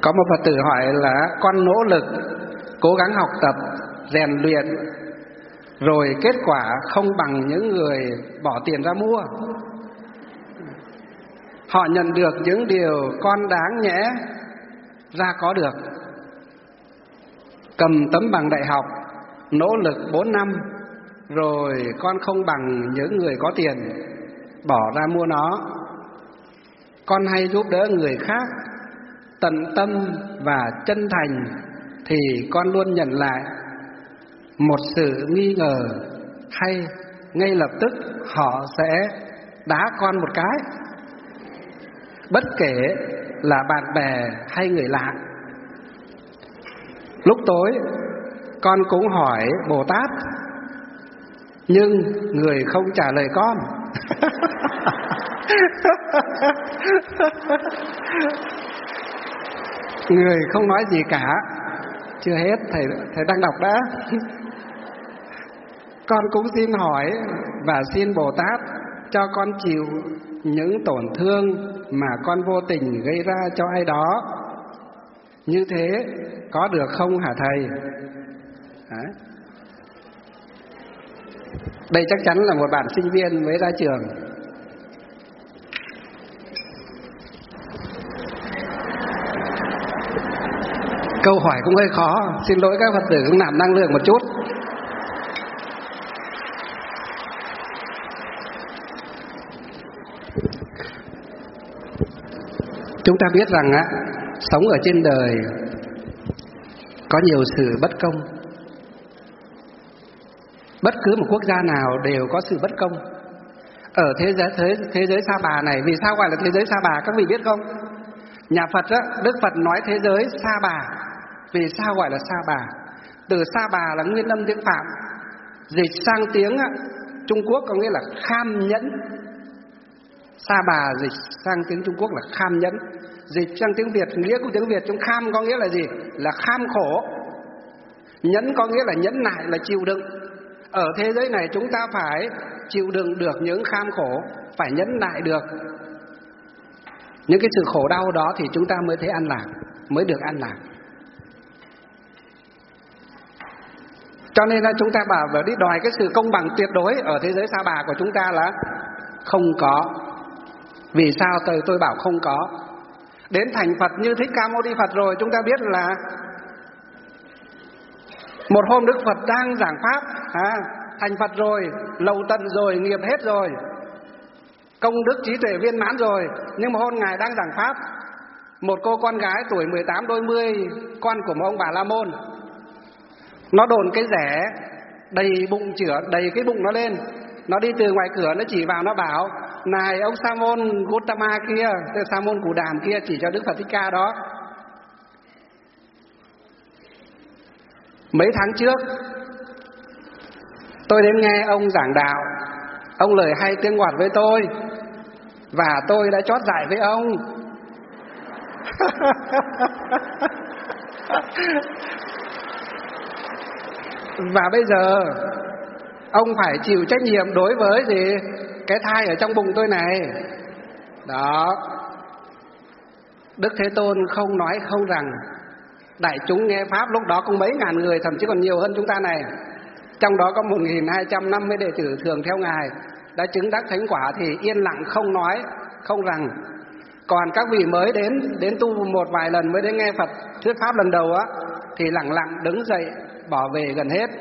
Có một Phật tử hỏi là con nỗ lực cố gắng học tập rèn luyện rồi kết quả không bằng những người bỏ tiền ra mua. Họ nhận được những điều con đáng nhẽ ra có được. Cầm tấm bằng đại học, nỗ lực 4 năm, rồi con không bằng những người có tiền bỏ ra mua nó. Con hay giúp đỡ người khác tận tâm và chân thành thì con luôn nhận lại một sự nghi ngờ, hay ngay lập tức họ sẽ đá con một cái, bất kể là bạn bè hay người lạ. Lúc tối con cũng hỏi Bồ Tát, nhưng người không trả lời con. Người không nói gì cả. Chưa hết, thầy đang đọc đã. Con cũng xin hỏi và xin Bồ Tát cho con chịu những tổn thương mà con vô tình gây ra cho ai đó. Như thế có được không hả thầy? Đấy. Đây chắc chắn là một bạn sinh viên mới ra trường. Câu hỏi cũng hơi khó, xin lỗi các Phật tử cũng nạp năng lượng một chút. Chúng ta biết rằng sống ở trên đời có nhiều sự bất công. Bất cứ một quốc gia nào đều có sự bất công. Ở thế giới Sa Bà này, vì sao gọi là thế giới Sa Bà các vị biết không? Nhà Phật Đức Phật nói thế giới Sa Bà. Vì sao gọi là Sa Bà? Từ Sa Bà là nguyên âm tiếng Phạm, dịch sang tiếng Trung Quốc có nghĩa là kham nhẫn. Sa Bà dịch sang tiếng Trung Quốc là kham nhẫn. Dịch sang tiếng Việt, nghĩa của tiếng Việt trong kham có nghĩa là gì? Là kham khổ. Nhẫn có nghĩa là nhẫn nại, là chịu đựng. Ở thế giới này chúng ta phải chịu đựng được những kham khổ, phải nhẫn nại được những cái sự khổ đau đó thì chúng ta mới thấy an lạc, mới được an lạc. Cho nên là chúng ta bảo đi đòi cái sự công bằng tuyệt đối ở thế giới Sa Bà của chúng ta là không có. Vì sao tôi bảo không có? Đến thành Phật như Thích Ca Mâu Ni Phật rồi, chúng ta biết là một hôm Đức Phật đang giảng pháp, thành Phật rồi, lầu tận rồi, nghiệp hết rồi, công đức trí tuệ viên mãn rồi. Nhưng một hôm Ngài đang giảng pháp, một cô con gái tuổi 18 đôi mươi, con của một ông Bà La Môn, nó đồn cái rẻ đầy bụng chửa, đầy cái bụng nó lên. Nó đi từ ngoài cửa, nó chỉ vào, nó bảo: này ông Sa môn Gautama kia, Sa môn Cù Đàm kia, chỉ cho Đức Phật Thích Ca đó. Mấy tháng trước tôi đến nghe ông giảng đạo, ông lời hay tiếng ngọt với tôi, và tôi đã chót dạy với ông. Và bây giờ ông phải chịu trách nhiệm đối với gì? Cái thai ở trong bụng tôi này. Đó. Đức Thế Tôn không nói không rằng. Đại chúng nghe pháp lúc đó cũng mấy ngàn người, thậm chí còn nhiều hơn chúng ta này. Trong đó có 1250 đệ tử thường theo Ngài, đã chứng đắc thánh quả thì yên lặng không nói không rằng. Còn các vị mới đến tu một vài lần, mới đến nghe Phật thuyết pháp lần đầu thì lặng lặng đứng dậy bỏ về gần hết.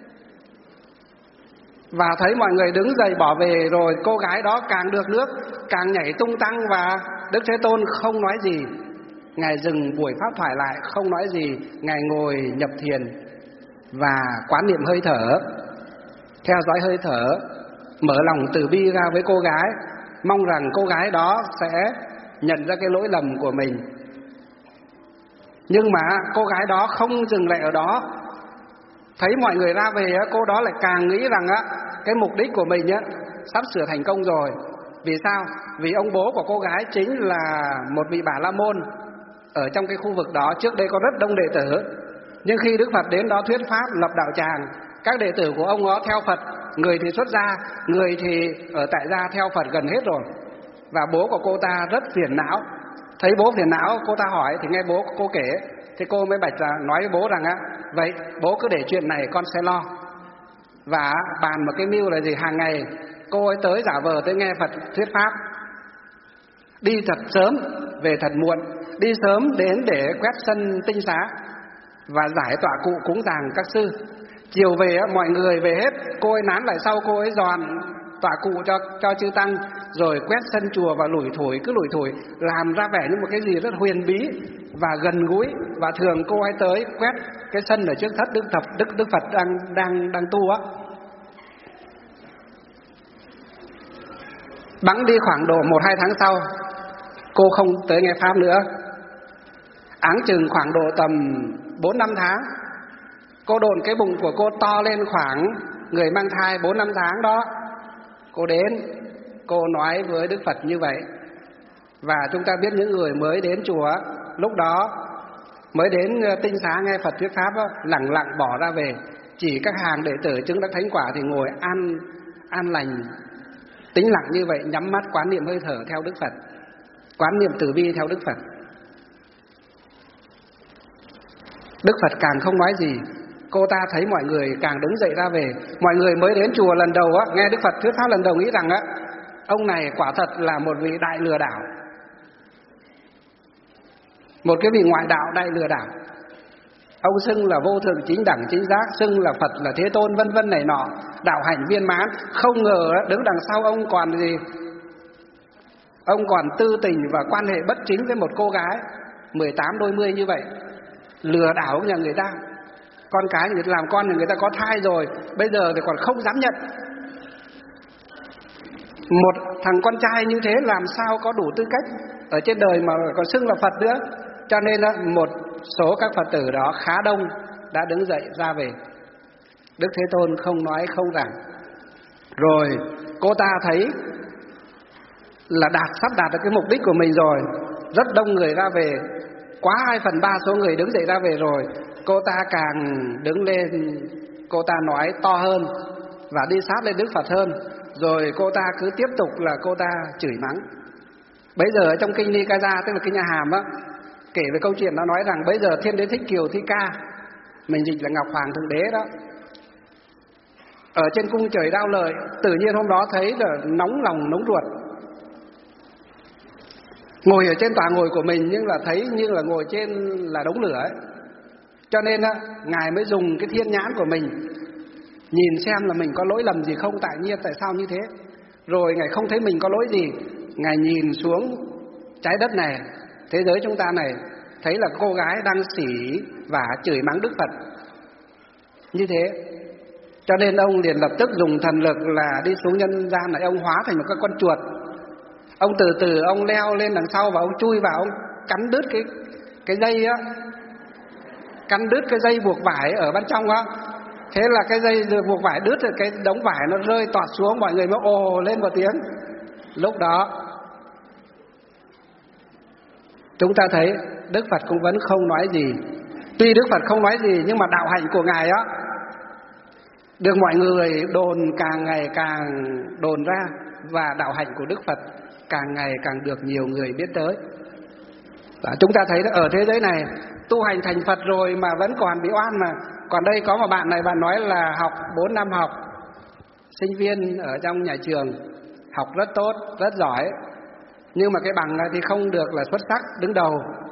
Và thấy mọi người đứng dậy bỏ về rồi, cô gái đó càng được nước, càng nhảy tung tăng, và Đức Thế Tôn không nói gì. Ngài dừng buổi pháp thoại lại, không nói gì. Ngài ngồi nhập thiền và quán niệm hơi thở, theo dõi hơi thở, mở lòng từ bi ra với cô gái, mong rằng cô gái đó sẽ nhận ra cái lỗi lầm của mình. Nhưng mà cô gái đó không dừng lại ở đó. Thấy mọi người ra về, cô đó lại càng nghĩ rằng cái mục đích của mình sắp sửa thành công rồi. Vì sao? Vì ông bố của cô gái chính là một vị Bà La Môn ở trong cái khu vực đó. Trước đây có rất đông đệ tử, nhưng khi Đức Phật đến đó thuyết pháp lập đạo tràng, các đệ tử của ông đó theo Phật, người thì xuất gia, người thì ở tại gia theo Phật gần hết rồi. Và bố của cô ta rất phiền não, Thấy bố phiền não, cô ta hỏi thì nghe bố cô kể, thì cô mới bạch là nói với bố rằng á, vậy bố cứ để chuyện này con sẽ lo. Và bàn một cái mưu là gì, hàng ngày cô ấy tới giả vờ tới nghe Phật thuyết pháp, đi thật sớm về thật muộn, đi sớm đến để quét sân tinh xá và giải tọa cụ cúng dường các sư. Chiều về mọi người về hết, cô ấy nán lại sau, cô ấy dọn tọa cụ cho chư tăng, rồi quét sân chùa và lủi thủi làm ra vẻ như một cái gì rất huyền bí và gần gũi. Và thường cô ấy tới quét cái sân ở trước thất Đức Phật đang tu á. Bẵng đi khoảng độ 1-2 tháng sau, cô không tới nghe pháp nữa. Áng chừng khoảng độ tầm 4-5 tháng, cô đồn cái bụng của cô to lên khoảng người mang thai 4-5 tháng đó. Cô đến, cô nói với Đức Phật như vậy. Và chúng ta biết những người mới đến chùa, lúc đó mới đến tinh xá nghe Phật thuyết pháp đó, lẳng lặng bỏ ra về. Chỉ các hàng đệ tử chứng đắc thánh quả thì ngồi an lành, tĩnh lặng như vậy, nhắm mắt quán niệm hơi thở theo Đức Phật, quán niệm từ bi theo Đức Phật. Đức Phật càng không nói gì. Cô ta thấy mọi người càng đứng dậy ra về. Mọi người mới đến chùa lần đầu á, nghe Đức Phật thuyết pháp lần đầu nghĩ rằng á, ông này quả thật là một vị đại lừa đảo, một cái vị ngoại đạo đại lừa đảo. Ông xưng là vô thượng chính đẳng chính giác, xưng là Phật là Thế Tôn vân vân này nọ, đạo hạnh viên mãn. Không ngờ đứng đằng sau ông còn gì? Ông còn tư tình và quan hệ bất chính với một cô gái 18 đôi mươi như vậy, lừa đảo nhà người ta. Con cái người ta làm con, người ta có thai rồi, bây giờ thì còn không dám nhận. Một thằng con trai như thế làm sao có đủ tư cách ở trên đời mà còn xưng là Phật nữa. Cho nên một số các Phật tử đó khá đông đã đứng dậy ra về. Đức Thế Tôn không nói không rằng. Rồi cô ta thấy là sắp đạt được cái mục đích của mình rồi, rất đông người ra về, quá 2/3 số người đứng dậy ra về rồi. Cô ta càng đứng lên, cô ta nói to hơn và đi sát lên Đức Phật hơn. Rồi cô ta cứ tiếp tục là cô ta chửi mắng. Bây giờ ở trong kinh Nikaya, tức là kinh Nhà Hàm á, kể về câu chuyện nó nói rằng bây giờ Thiên Đế Thích Kiều Thi Ca, mình dịch là Ngọc Hoàng Thượng Đế đó, ở trên cung trời Đao Lợi, tự nhiên hôm đó thấy là nóng lòng nóng ruột, ngồi ở trên tòa ngồi của mình nhưng là thấy như là ngồi trên là đống lửa ấy. Cho nên á, Ngài mới dùng cái thiên nhãn của mình nhìn xem là mình có lỗi lầm gì không, tại nhiên tại sao như thế. Rồi Ngài không thấy mình có lỗi gì, Ngài nhìn xuống trái đất này, thế giới chúng ta này, thấy là cô gái đang xỉ và chửi mắng Đức Phật như thế. Cho nên ông liền lập tức dùng thần lực là đi xuống nhân gian này, ông hóa thành một cái con chuột. Ông từ từ ông leo lên đằng sau và ông chui vào, ông cắn đứt cái dây á, cắn đứt cái dây buộc vải ở bên trong á. Thế là cái dây buộc vải đứt rồi, cái đống vải nó rơi toạt xuống, mọi người mới ồ lên một tiếng. Lúc đó chúng ta thấy Đức Phật cũng vẫn không nói gì. Tuy Đức Phật không nói gì nhưng mà đạo hạnh của Ngài á được mọi người đồn, càng ngày càng đồn ra, và đạo hạnh của Đức Phật càng ngày càng được nhiều người biết tới. Và chúng ta thấy ở thế giới này tu hành thành Phật rồi mà vẫn còn bị oan mà. Còn đây có một bạn này, bạn nói là học 4 năm học, sinh viên ở trong nhà trường, học rất tốt, rất giỏi, nhưng mà cái bằng thì không được là xuất sắc đứng đầu.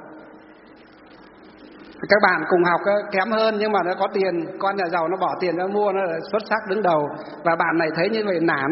Các bạn cùng học kém hơn nhưng mà nó có tiền, con nhà giàu nó bỏ tiền ra mua, nó là xuất sắc đứng đầu. Và bạn này thấy như vậy nản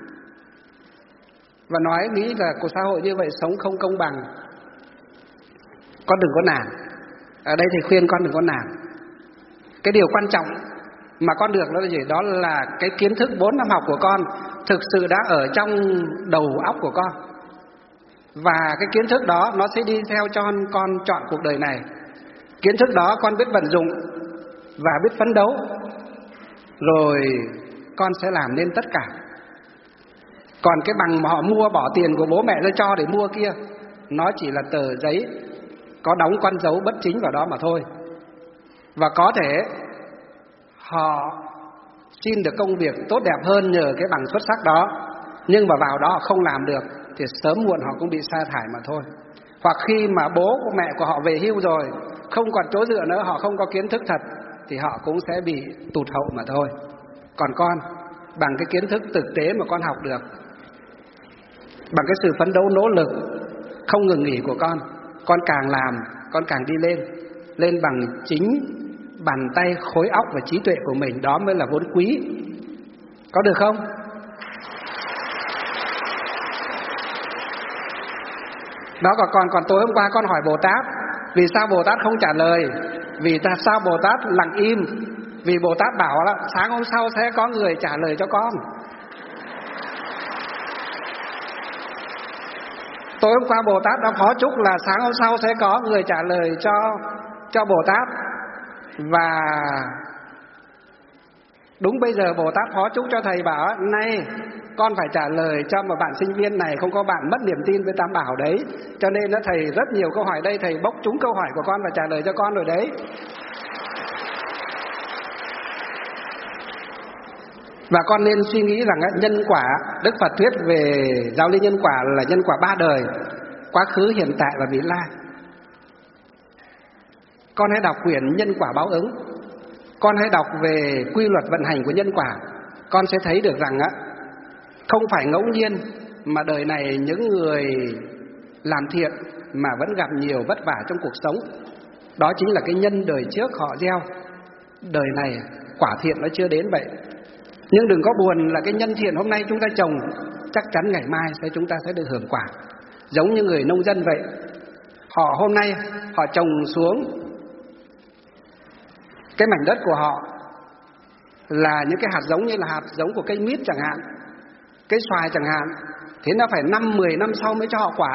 và nói nghĩ là cuộc xã hội như vậy sống không công bằng. Con đừng có nản. Ở đây thì khuyên con đừng có nản. Cái điều quan trọng mà con được đó là gì? Đó là cái kiến thức 4 năm học của con thực sự đã ở trong đầu óc của con. Và cái kiến thức đó nó sẽ đi theo cho con chọn cuộc đời này. Kiến thức đó con biết vận dụng và biết phấn đấu, rồi con sẽ làm nên tất cả. Còn cái bằng mà họ mua, bỏ tiền của bố mẹ ra cho để mua kia, nó chỉ là tờ giấy có đóng con dấu bất chính vào đó mà thôi. Và có thể họ xin được công việc tốt đẹp hơn nhờ cái bằng xuất sắc đó, nhưng mà vào đó họ không làm được thì sớm muộn họ cũng bị sa thải mà thôi. Hoặc khi mà bố của mẹ của họ về hưu rồi, không còn chỗ dựa nữa, họ không có kiến thức thật, thì họ cũng sẽ bị tụt hậu mà thôi. Còn con, bằng cái kiến thức thực tế mà con học được, bằng cái sự phấn đấu nỗ lực không ngừng nghỉ của con càng làm, con càng đi lên. Lên bằng chính bàn tay, khối óc và trí tuệ của mình, đó mới là vốn quý. Có được không? Đó, còn tối hôm qua con hỏi Bồ Tát, vì sao Bồ Tát không trả lời? Vì sao Bồ Tát lặng im? Vì Bồ Tát bảo là sáng hôm sau sẽ có người trả lời cho con. Tối hôm qua Bồ Tát đã phó chúc là sáng hôm sau sẽ có người trả lời cho Bồ Tát. Và đúng bây giờ Bồ Tát phó chúc cho thầy bảo nay con phải trả lời cho một bạn sinh viên này, không có bạn mất niềm tin với Tam Bảo đấy. Cho nên thầy rất nhiều câu hỏi đây, thầy bốc trúng câu hỏi của con và trả lời cho con rồi đấy. Và con nên suy nghĩ rằng nhân quả, Đức Phật thuyết về giáo lý nhân quả là nhân quả 3 đời: quá khứ, hiện tại và vị lai. Con hãy đọc quyển Nhân quả báo ứng, con hãy đọc về quy luật vận hành của nhân quả. Con sẽ thấy được rằng không phải ngẫu nhiên mà đời này những người làm thiện mà vẫn gặp nhiều vất vả trong cuộc sống. Đó chính là cái nhân đời trước họ gieo, đời này quả thiện nó chưa đến vậy. Nhưng đừng có buồn là cái nhân thiện hôm nay chúng ta trồng, chắc chắn ngày mai chúng ta sẽ được hưởng quả. Giống như người nông dân vậy, họ hôm nay họ trồng xuống cái mảnh đất của họ là những cái hạt giống như là hạt giống của cây mít chẳng hạn, cây xoài chẳng hạn, thế nó phải 5-10 năm sau mới cho họ quả.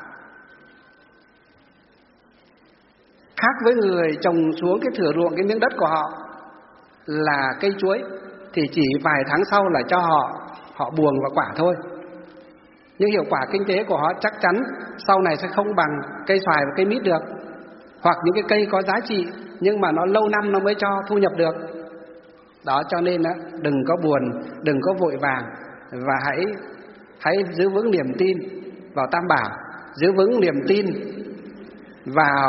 Khác với người trồng xuống cái thửa ruộng, cái miếng đất của họ là cây chuối, thì chỉ vài tháng sau là cho họ buồng và quả thôi. Nhưng hiệu quả kinh tế của họ chắc chắn sau này sẽ không bằng cây xoài và cây mít được. Hoặc những cái cây có giá trị nhưng mà nó lâu năm nó mới cho thu nhập được. Đó, cho nên đừng có buồn, đừng có vội vàng, và hãy giữ vững niềm tin vào Tam Bảo, giữ vững niềm tin vào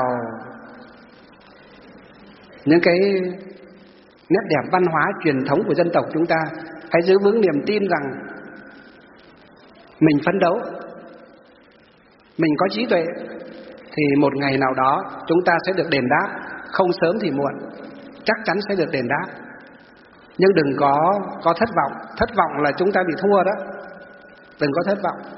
những cái nét đẹp văn hóa truyền thống của dân tộc chúng ta. Hãy giữ vững niềm tin rằng mình phấn đấu, mình có trí tuệ, thì một ngày nào đó chúng ta sẽ được đền đáp, không sớm thì muộn, chắc chắn sẽ được đền đáp. Nhưng đừng có thất vọng. Thất vọng là chúng ta bị thua đó. Đừng có thất vọng.